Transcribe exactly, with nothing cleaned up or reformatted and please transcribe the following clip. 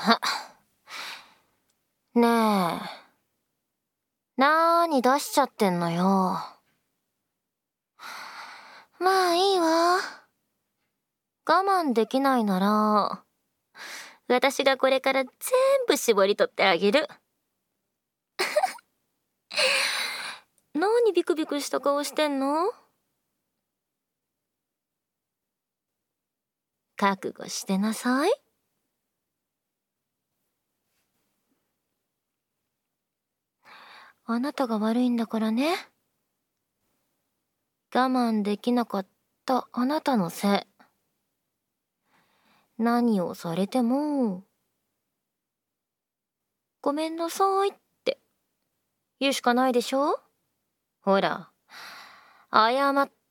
ねえ、なーに出しちゃってんのよ。まあいいわ。我慢できないなら、私がこれから全部絞り取ってあげる。何ビクビクした顔してんの？覚悟してなさい。あなたが悪いんだからね。我慢できなかったあなたのせい。何をされても、ごめんなさいって言うしかないでしょ？ほら、謝って